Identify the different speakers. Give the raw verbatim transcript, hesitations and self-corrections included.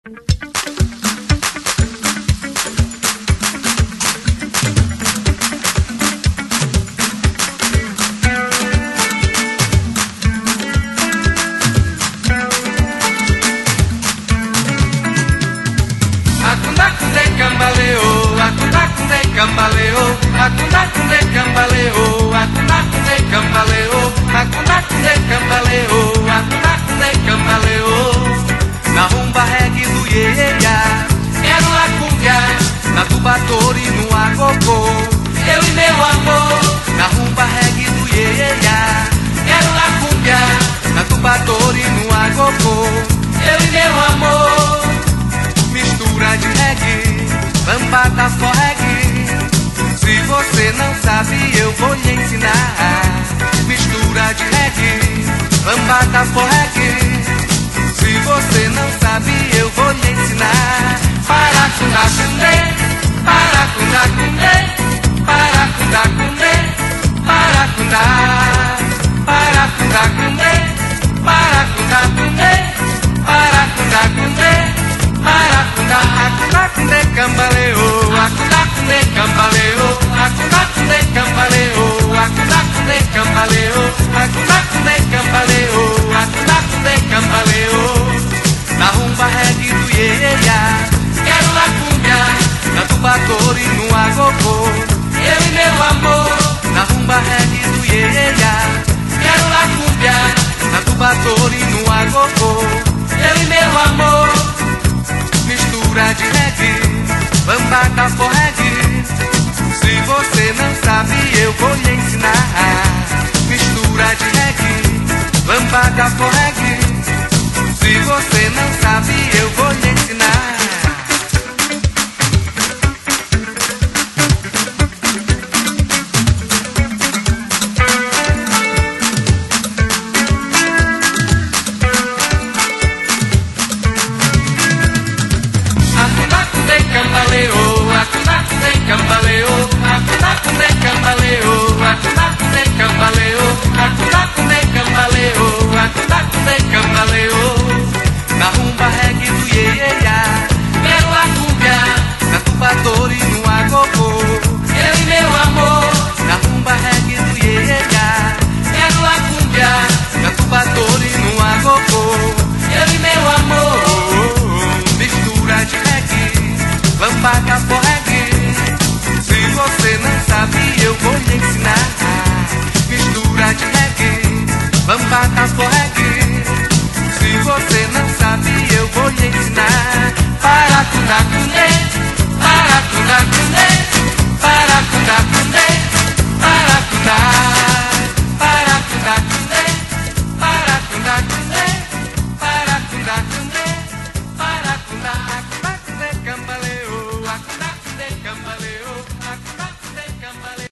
Speaker 1: Cambaleou, acunacunde cambaleou, acunacunde cambaleou, acunacunde cambaleou, acunacunde cambaleou. Na rumba reggae do Ieia, quero a cumbia, na tubatori no agogô, eu e meu amor. Na rumba reggae do Ieia, quero a cumbia, na tubatori no agogô, eu e meu amor. Mistura de reggae, lambada for reggae. Se você não sabe, eu vou lhe ensinar. Mistura de reggae, lambada for reggae. Se você não sabe, eu vou lhe ensinar. Paracundacundê, paracundacundê, paracundacundê, paracundá, paracundacundê, paracundacundê, paracundacundê, paracundá, acundacundê cambaleou, acundacundê cambaleou, acundacundê cambaleou, acundacundê cambaleou, acundacundê cambaleou, acundacundê cambaleou. Na rumba reggae do Ieia, quero na cumbia, na tubatori no agogô, eu e meu amor. Na rumba reggae do Ieia, quero na cumbia, na tubatori no agogô, eu e meu amor. Mistura de reggae, lambada for reggae. Se você não sabe, eu vou lhe ensinar. Mistura de reggae, lambada for reggae. Se você não sabe, eu vou lhe ensinar. Cambaleou, acundacundê cambaleou, acundacundê cambaleou, acundacundê cambaleou, acundacundê cambaleou, acundacundê cambaleou.